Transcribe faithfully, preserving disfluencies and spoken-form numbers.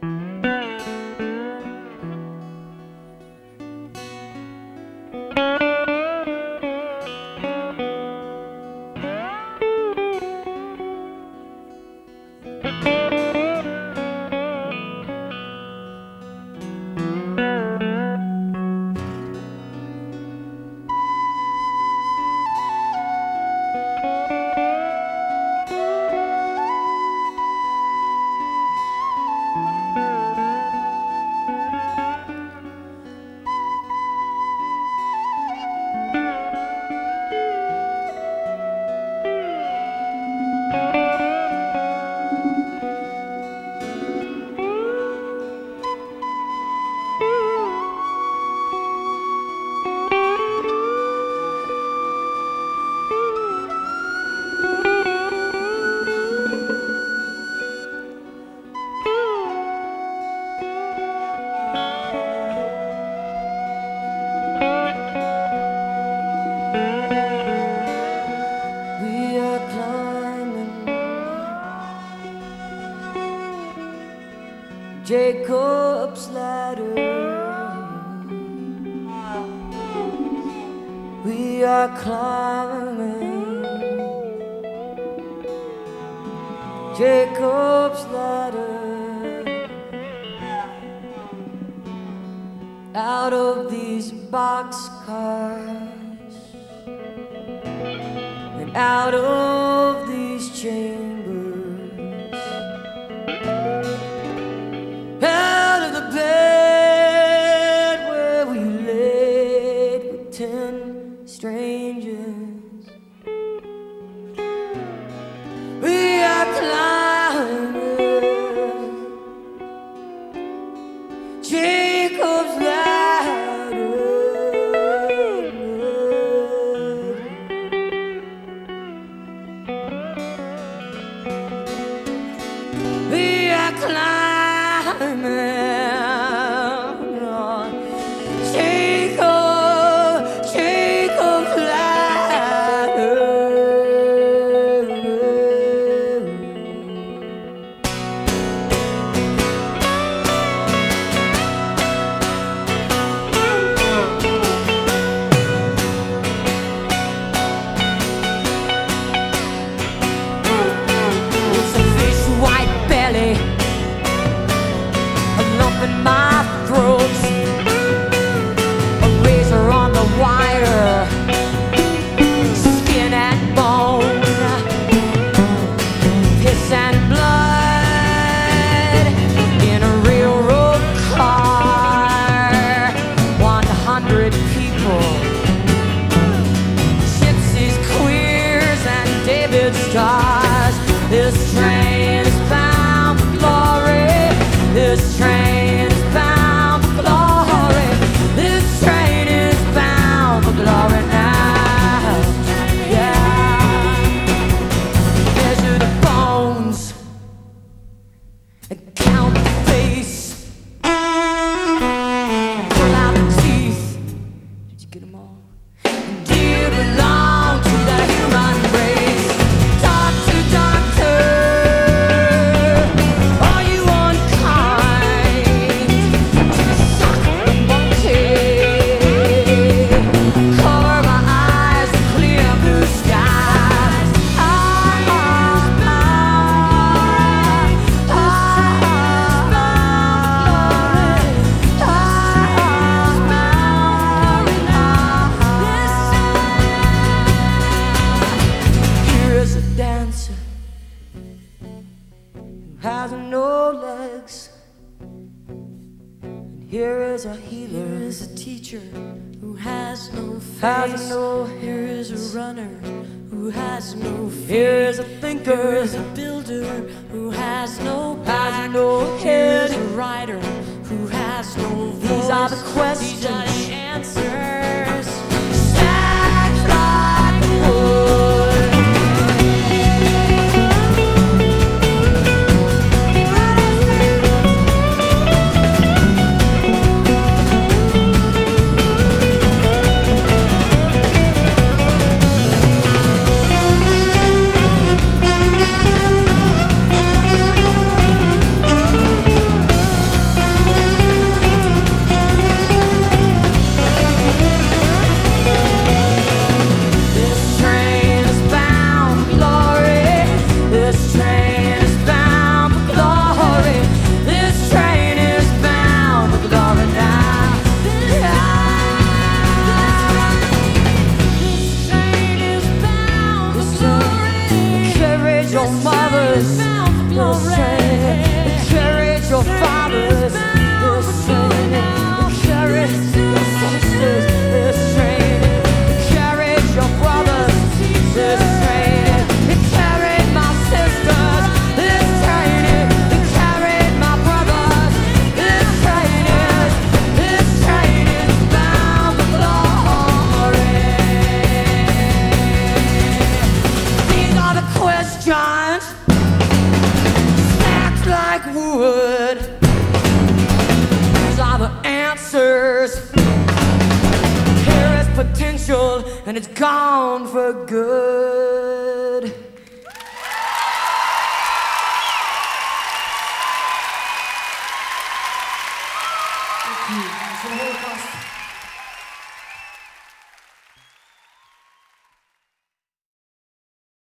Jacob's ladder. We are climbing Jacob's ladder. Out of these boxcars and out of these chambers. Strangers, we are climbing Jacob's ladder. We are climbing stars. This train is bound for glory. This train is bound for glory. This train is bound for glory now. Yeah. Measure the bones and count the face. Pull out the teeth. Did you get them all? Do you belong to the human race? Has no legs, and here is a healer. Here is a teacher who has no face. Has no Here is a runner who has no feet. Here is a thinker. Here is a builder who has no back. Has no Here head. is a writer who has no voice. These are the questions. These are the answers. Stacked like wood. would. These are the answers. Here is potential, and it's gone for good. Thank you. It's the Holocaust.